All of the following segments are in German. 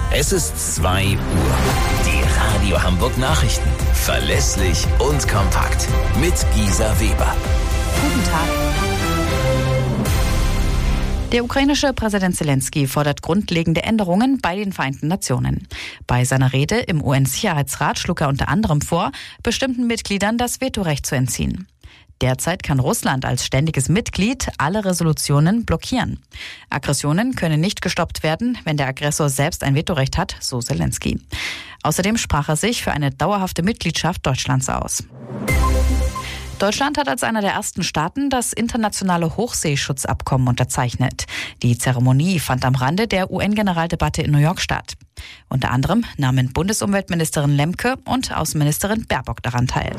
Es ist 2 Uhr. Die Radio Hamburg Nachrichten. Verlässlich und kompakt. Mit Gisa Weber. Guten Tag. Der ukrainische Präsident Zelensky fordert grundlegende Änderungen bei den Vereinten Nationen. Bei seiner Rede im UN-Sicherheitsrat schlug er unter anderem vor, bestimmten Mitgliedern das Vetorecht zu entziehen. Derzeit kann Russland als ständiges Mitglied alle Resolutionen blockieren. Aggressionen können nicht gestoppt werden, wenn der Aggressor selbst ein Vetorecht hat, so Zelensky. Außerdem sprach er sich für eine dauerhafte Mitgliedschaft Deutschlands aus. Deutschland hat als einer der ersten Staaten das internationale Hochseeschutzabkommen unterzeichnet. Die Zeremonie fand am Rande der UN-Generaldebatte in New York statt. Unter anderem nahmen Bundesumweltministerin Lemke und Außenministerin Baerbock daran teil.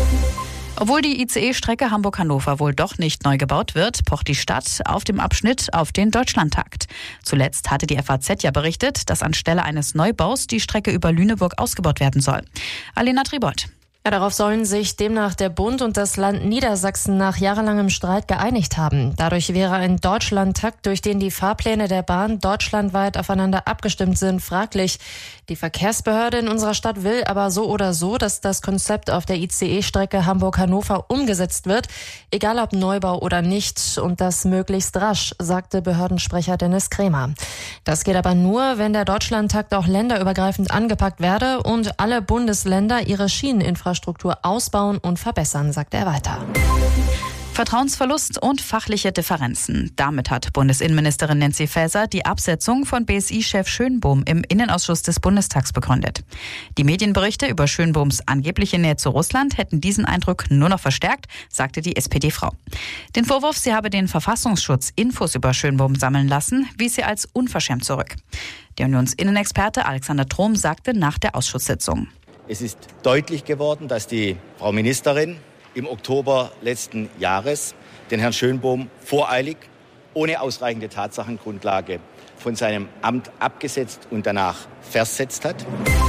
Obwohl die ICE-Strecke Hamburg-Hannover wohl doch nicht neu gebaut wird, pocht die Stadt auf dem Abschnitt auf den Deutschlandtakt. Zuletzt hatte die FAZ ja berichtet, dass anstelle eines Neubaus die Strecke über Lüneburg ausgebaut werden soll. Alena Tribold. Ja, darauf sollen sich demnach der Bund und das Land Niedersachsen nach jahrelangem Streit geeinigt haben. Dadurch wäre ein Deutschlandtakt, durch den die Fahrpläne der Bahn deutschlandweit aufeinander abgestimmt sind, fraglich. Die Verkehrsbehörde in unserer Stadt will aber so oder so, dass das Konzept auf der ICE-Strecke Hamburg-Hannover umgesetzt wird, egal ob Neubau oder nicht, und das möglichst rasch, sagte Behördensprecher Dennis Krämer. Das geht aber nur, wenn der Deutschlandtakt auch länderübergreifend angepackt werde und alle Bundesländer ihre Schieneninfrastruktur ausbauen und verbessern, sagt er weiter. Vertrauensverlust und fachliche Differenzen. Damit hat Bundesinnenministerin Nancy Faeser die Absetzung von BSI-Chef Schönbohm im Innenausschuss des Bundestags begründet. Die Medienberichte über Schönbohms angebliche Nähe zu Russland hätten diesen Eindruck nur noch verstärkt, sagte die SPD-Frau. Den Vorwurf, sie habe den Verfassungsschutz Infos über Schönbohm sammeln lassen, wies sie als unverschämt zurück. Der Unionsinnenexperte Alexander Trom sagte nach der Ausschusssitzung: Es ist deutlich geworden, dass die Frau Ministerin im Oktober letzten Jahres den Herrn Schönbohm voreilig, ohne ausreichende Tatsachengrundlage, von seinem Amt abgesetzt und danach versetzt hat.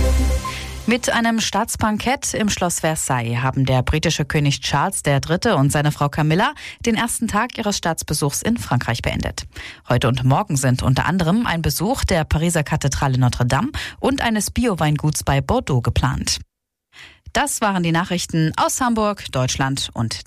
Mit einem Staatsbankett im Schloss Versailles haben der britische König Charles III. Und seine Frau Camilla den ersten Tag ihres Staatsbesuchs in Frankreich beendet. Heute und morgen sind unter anderem ein Besuch der Pariser Kathedrale Notre Dame und eines Bio-Weinguts bei Bordeaux geplant. Das waren die Nachrichten aus Hamburg, Deutschland und